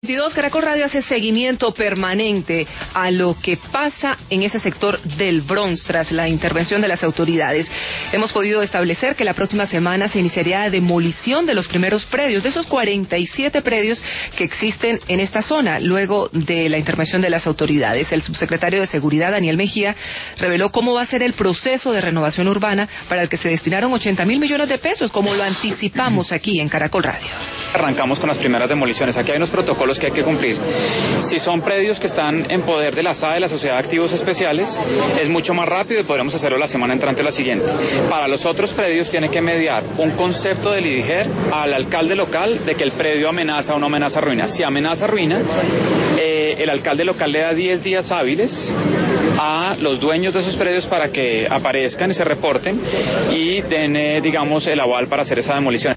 22, Caracol Radio hace seguimiento permanente a lo que pasa en ese sector del Bronx tras la intervención de las autoridades. Hemos podido establecer que la próxima semana se iniciaría la demolición de los primeros predios, de esos 47 predios que existen en esta zona, luego de la intervención de las autoridades. El subsecretario de Seguridad, Daniel Mejía, reveló cómo va a ser el proceso de renovación urbana para el que se destinaron 80.000 millones de pesos, como lo anticipamos aquí en Caracol Radio. Arrancamos con las primeras demoliciones. Aquí hay unos protocolos que hay que cumplir. Si son predios que están en poder de la SAE, de la Sociedad de Activos Especiales, es mucho más rápido y podremos hacerlo la semana entrante o la siguiente. Para los otros predios tiene que mediar un concepto del IDIGER al alcalde local de que el predio amenaza o no amenaza ruina. Si amenaza ruina, el alcalde local le da 10 días hábiles a los dueños de esos predios para que aparezcan y se reporten y den, digamos, el aval para hacer esa demolición.